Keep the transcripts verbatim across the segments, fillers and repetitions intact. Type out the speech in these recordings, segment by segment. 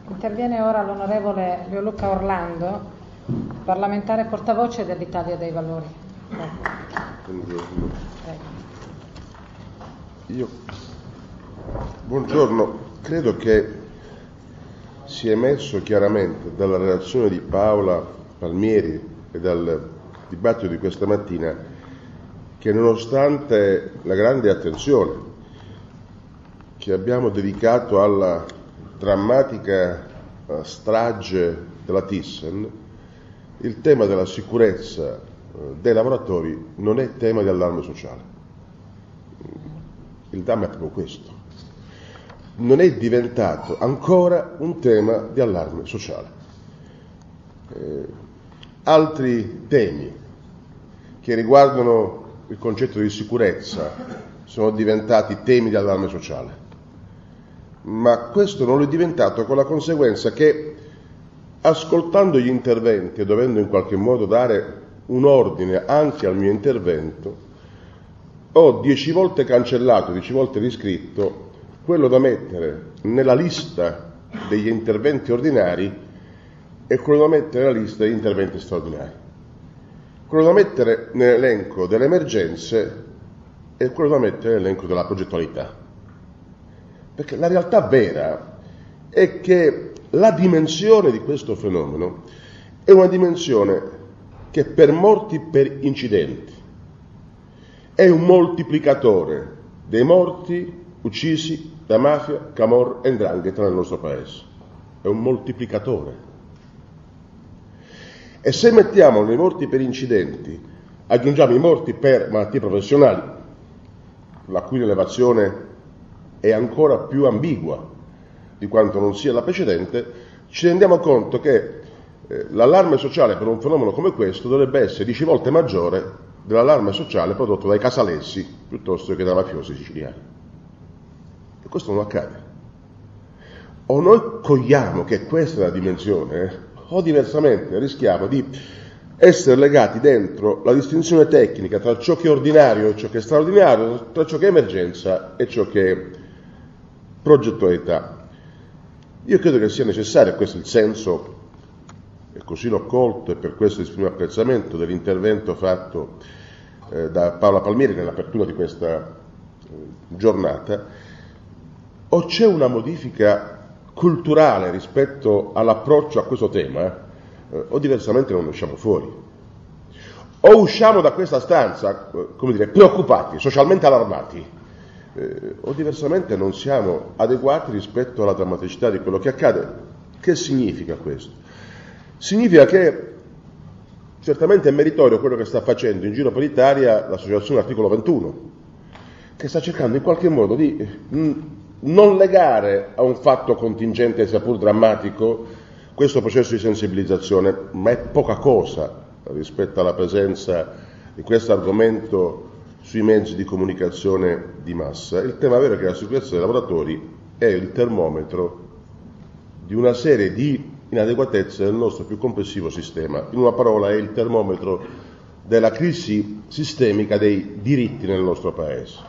Interviene ora l'onorevole Leoluca Orlando, parlamentare portavoce dell'Italia dei Valori. Io, buongiorno, credo che sia emerso chiaramente dalla relazione di Paola Palmieri e dal dibattito di questa mattina che nonostante la grande attenzione che abbiamo dedicato alla drammatica strage della Thyssen, il tema della sicurezza dei lavoratori non è tema di allarme sociale. Il dramma è proprio questo. Non è diventato ancora un tema di allarme sociale. Eh, altri temi che riguardano il concetto di sicurezza sono diventati temi di allarme sociale. Ma questo non è diventato con la conseguenza che, ascoltando gli interventi e dovendo in qualche modo dare un ordine anche al mio intervento, ho dieci volte cancellato, dieci volte riscritto quello da mettere nella lista degli interventi ordinari e quello da mettere nella lista degli interventi straordinari, quello da mettere nell'elenco delle emergenze e quello da mettere nell'elenco della progettualità. Perché la realtà vera è che la dimensione di questo fenomeno è una dimensione che per morti per incidenti è un moltiplicatore dei morti uccisi da mafia, camorra e 'ndrangheta nel nostro paese. È un moltiplicatore. E se mettiamo nei morti per incidenti, aggiungiamo i morti per malattie professionali, la cui rilevazione è ancora più ambigua di quanto non sia la precedente, ci rendiamo conto che eh, l'allarme sociale per un fenomeno come questo dovrebbe essere dieci volte maggiore dell'allarme sociale prodotto dai casalesi piuttosto che dai mafiosi siciliani. E questo non accade. O noi cogliamo che questa è la dimensione, eh, o diversamente rischiamo di essere legati dentro la distinzione tecnica tra ciò che è ordinario e ciò che è straordinario, tra ciò che è emergenza e ciò che è progettualità. Io credo che sia necessario, questo è il senso, e così l'ho colto e per questo esprimo apprezzamento dell'intervento fatto eh, da Paola Palmieri nell'apertura di questa eh, giornata, o c'è una modifica culturale rispetto all'approccio a questo tema, eh, o diversamente non ne usciamo fuori. O usciamo da questa stanza, eh, come dire, preoccupati, socialmente allarmati, Eh, o diversamente non siamo adeguati rispetto alla drammaticità di quello che accade. Che significa questo? Significa che certamente è meritorio quello che sta facendo in giro per l'Italia l'associazione Articolo ventuno, che sta cercando in qualche modo di mh, non legare a un fatto contingente, sia pur drammatico, questo processo di sensibilizzazione, ma è poca cosa rispetto alla presenza di questo argomento sui mezzi di comunicazione di massa. Il tema vero è che la sicurezza dei lavoratori è il termometro di una serie di inadeguatezze del nostro più complessivo sistema. In una parola, è il termometro della crisi sistemica dei diritti nel nostro Paese.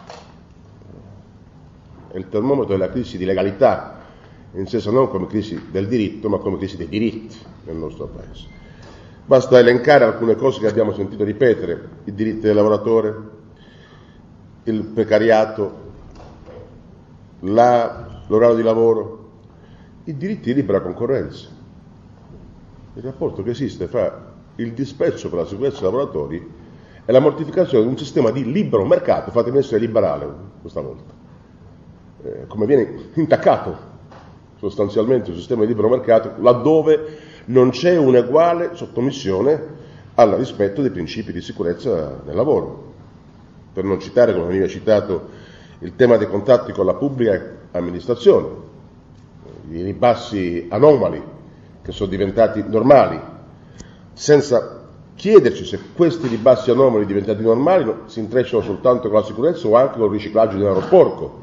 È il termometro della crisi di legalità, in senso non come crisi del diritto, ma come crisi dei diritti nel nostro Paese. Basta elencare alcune cose che abbiamo sentito ripetere: i diritti del lavoratore, il precariato, la, l'orario di lavoro, i diritti di libera concorrenza, il rapporto che esiste fra il disprezzo per la sicurezza dei lavoratori e la mortificazione di un sistema di libero mercato, fatemi essere liberale questa volta, eh, come viene intaccato sostanzialmente il sistema di libero mercato laddove non c'è un'uguale sottomissione al rispetto dei principi di sicurezza del lavoro. Per non citare, come veniva citato, il tema dei contatti con la pubblica amministrazione, i ribassi anomali che sono diventati normali, senza chiederci se questi ribassi anomali diventati normali no, si intrecciano soltanto con la sicurezza o anche con il riciclaggio di denaro sporco,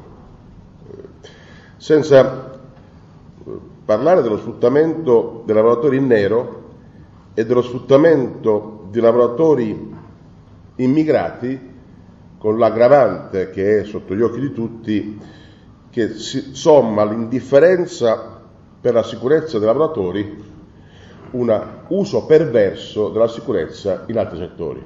senza parlare dello sfruttamento dei lavoratori in nero e dello sfruttamento di lavoratori immigrati, con l'aggravante che è sotto gli occhi di tutti, che si somma l'indifferenza per la sicurezza dei lavoratori un uso perverso della sicurezza in altri settori.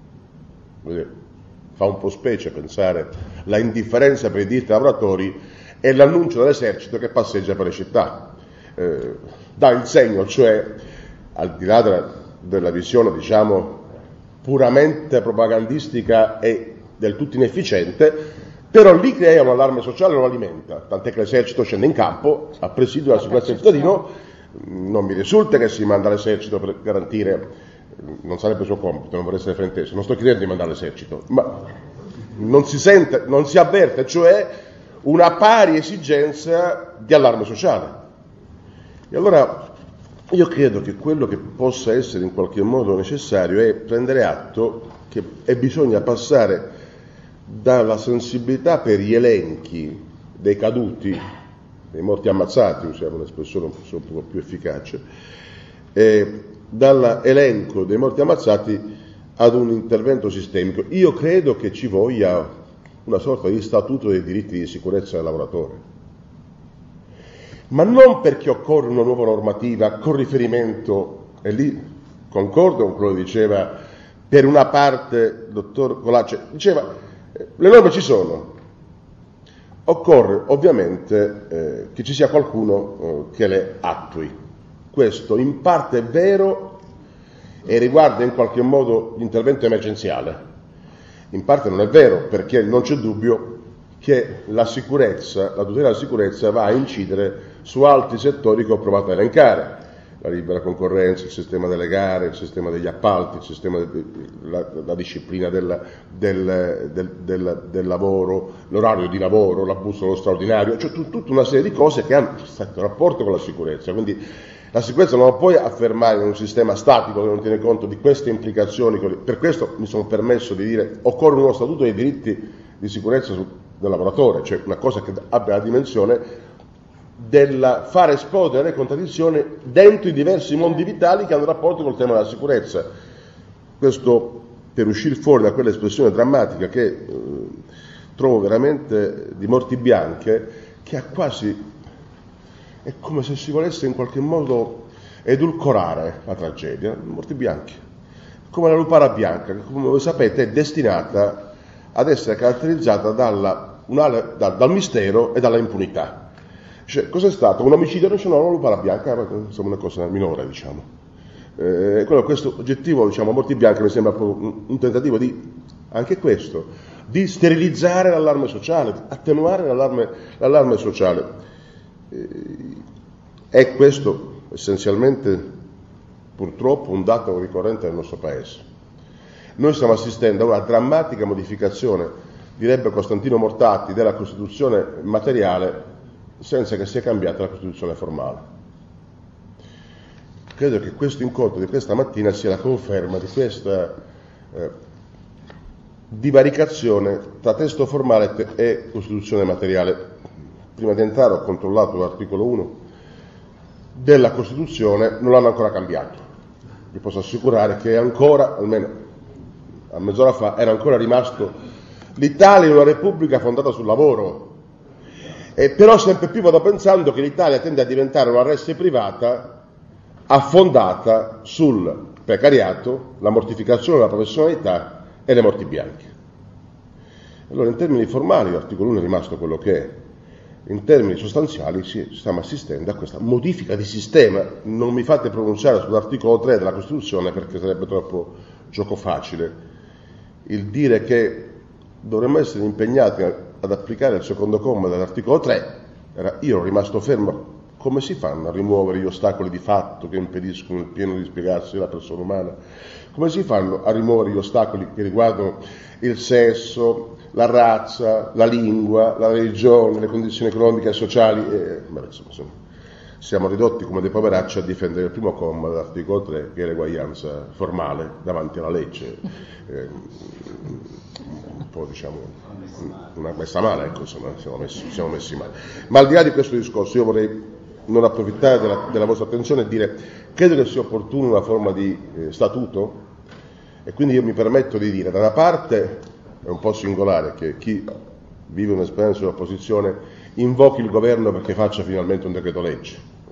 Fa un po' specie pensare la indifferenza per i diritti dei lavoratori e l'annuncio dell'esercito che passeggia per le città. Eh, dà il segno, cioè, al di là della, della visione, diciamo, puramente propagandistica e del tutto inefficiente, però lì crea un allarme sociale e lo alimenta, tant'è che l'esercito scende in campo a presidio della sicurezza del cittadino. Non mi risulta che si manda l'esercito per garantire, non sarebbe suo compito, non vorrei essere frainteso, non sto chiedendo di mandare l'esercito, ma non si sente, non si avverte, cioè una pari esigenza di allarme sociale. E allora io credo che quello che possa essere in qualche modo necessario è prendere atto che e bisogna passare dalla sensibilità per gli elenchi dei caduti, dei morti ammazzati, usiamo un'espressione un po' più efficace, eh, dall'elenco dei morti ammazzati ad un intervento sistemico. Io credo che ci voglia una sorta di statuto dei diritti di sicurezza del lavoratore, ma non perché occorre una nuova normativa con riferimento, e lì concordo con quello che diceva per una parte il dottor Colacci, diceva le norme ci sono, occorre ovviamente eh, che ci sia qualcuno eh, che le attui. Questo in parte è vero e riguarda in qualche modo l'intervento emergenziale, in parte non è vero, perché non c'è dubbio che la sicurezza, la tutela della sicurezza va a incidere su altri settori che ho provato a elencare: la libera concorrenza, il sistema delle gare, il sistema degli appalti, il sistema de, la, la disciplina del, del, del, del, del lavoro, l'orario di lavoro, l'abuso dello straordinario, cioè tut, tutta una serie di cose che hanno un rapporto con la sicurezza. Quindi la sicurezza non la puoi affermare in un sistema statico che non tiene conto di queste implicazioni. Per questo mi sono permesso di dire occorre uno statuto dei diritti di sicurezza del lavoratore, cioè una cosa che abbia la dimensione del far esplodere le contraddizioni dentro i diversi mondi vitali che hanno rapporto col tema della sicurezza. Questo per uscire fuori da quell'espressione drammatica che eh, trovo veramente di morti bianche, che ha quasi, è come se si volesse in qualche modo edulcorare la tragedia. Morti bianche, come la lupara bianca, che come voi sapete è destinata ad essere caratterizzata dalla, una, da, dal mistero e dalla impunità. Cioè, cos'è stato? Un omicidio? Non c'è una lupara bianca, insomma una cosa minore, diciamo. Eh, quello, questo oggettivo, diciamo, morti bianche mi sembra un, un tentativo di, anche questo, di sterilizzare l'allarme sociale, di attenuare l'allarme, l'allarme sociale. Eh, è questo essenzialmente, purtroppo, un dato ricorrente nel nostro Paese. Noi stiamo assistendo a una drammatica modificazione, direbbe Costantino Mortati, della Costituzione materiale, senza che sia cambiata la Costituzione formale. Credo che questo incontro di questa mattina sia la conferma di questa eh, divaricazione tra testo formale e Costituzione materiale. Prima di entrare ho controllato l'articolo uno della Costituzione, non l'hanno ancora cambiato. Vi posso assicurare che è ancora, almeno a mezz'ora fa, era ancora rimasto l'Italia in una repubblica fondata sul lavoro. E però sempre più vado pensando che l'Italia tende a diventare una resse privata affondata sul precariato, la mortificazione della professionalità e le morti bianche. Allora, in termini formali l'articolo uno è rimasto quello che è, in termini sostanziali sì, stiamo assistendo a questa modifica di sistema. Non mi fate pronunciare sull'articolo tre della Costituzione perché sarebbe troppo gioco facile il dire che dovremmo essere impegnati ad applicare il secondo comma dell'articolo tre. Era, io ero rimasto fermo. Come si fanno a rimuovere gli ostacoli di fatto che impediscono il pieno dispiegarsi della persona umana? Come si fanno a rimuovere gli ostacoli che riguardano il sesso, la razza, la lingua, la religione, le condizioni economiche e sociali? E, beh, insomma, insomma, siamo ridotti come dei poveracci a difendere il primo comma dell'articolo tre, che è l'eguaglianza formale davanti alla legge. Eh, un po', diciamo, una messa male, ecco, insomma, siamo messi, siamo messi male. Ma al di là di questo discorso, io vorrei non approfittare della, della vostra attenzione e dire, credo che sia opportuno una forma di eh, statuto, e quindi io mi permetto di dire, da una parte è un po' singolare che chi vive un'esperienza di opposizione invochi il governo perché faccia finalmente un decreto legge.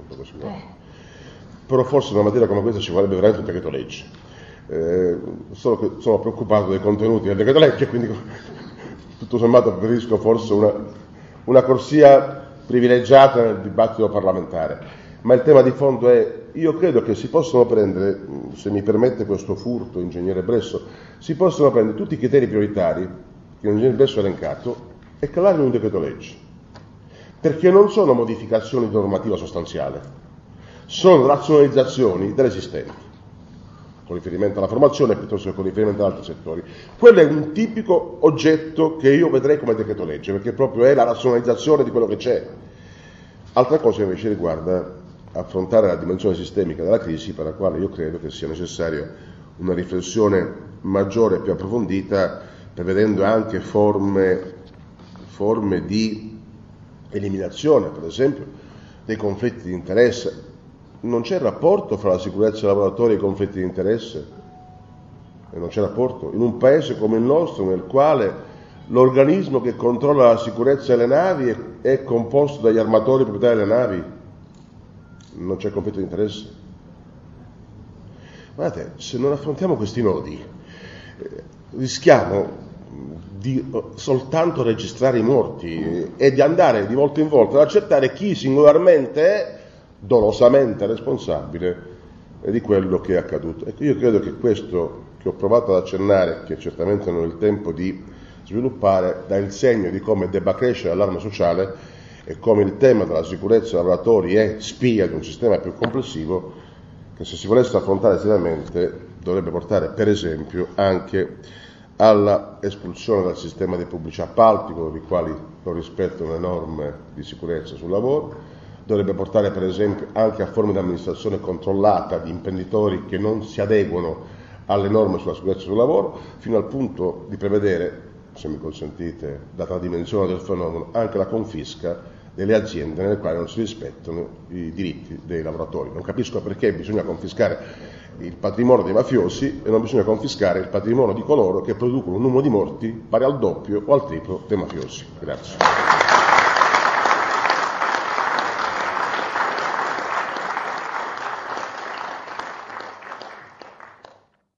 tutto così, no? Eh. Però forse in una materia come questa ci vorrebbe veramente un decreto legge. Eh, solo che sono preoccupato dei contenuti del decreto legge, quindi tutto sommato preferisco forse una, una corsia privilegiata nel dibattito parlamentare. Ma il tema di fondo è, io credo che si possono prendere, se mi permette questo furto, ingegnere Bresso, si possono prendere tutti i criteri prioritari che l'ingegnere Bresso ha elencato e calarli in un decreto legge, perché non sono modificazioni di normativa sostanziale, sono razionalizzazioni dell'esistente, con riferimento alla formazione piuttosto che con riferimento ad altri settori. Quello è un tipico oggetto che io vedrei come decreto legge, perché proprio è la razionalizzazione di quello che c'è. Altra cosa invece riguarda affrontare la dimensione sistemica della crisi, per la quale io credo che sia necessaria una riflessione maggiore e più approfondita, prevedendo anche forme, forme di eliminazione, per esempio, dei conflitti di interesse. Non c'è rapporto fra la sicurezza dei lavoratori e i conflitti di interesse? E non c'è rapporto? In un paese come il nostro, nel quale l'organismo che controlla la sicurezza delle navi è, è composto dagli armatori proprietari delle navi, non c'è conflitto di interesse? Guardate, se non affrontiamo questi nodi, eh, rischiamo di soltanto registrare i morti e di andare di volta in volta ad accertare chi singolarmente è dolosamente responsabile di quello che è accaduto. Ecco, io credo che questo che ho provato ad accennare, che certamente non ho il tempo di sviluppare, dà il segno di come debba crescere l'allarme sociale e come il tema della sicurezza dei lavoratori è spia di un sistema più complessivo che, se si volesse affrontare seriamente, dovrebbe portare per esempio anche alla espulsione dal sistema dei pubblici appalti, coloro i quali non rispettano le norme di sicurezza sul lavoro, dovrebbe portare per esempio anche a forme di amministrazione controllata di imprenditori che non si adeguano alle norme sulla sicurezza sul lavoro, fino al punto di prevedere, se mi consentite, data la dimensione del fenomeno, anche la confisca delle aziende nelle quali non si rispettano i diritti dei lavoratori. Non capisco perché bisogna confiscare il patrimonio dei mafiosi e non bisogna confiscare il patrimonio di coloro che producono un numero di morti pari al doppio o al triplo dei mafiosi. Grazie.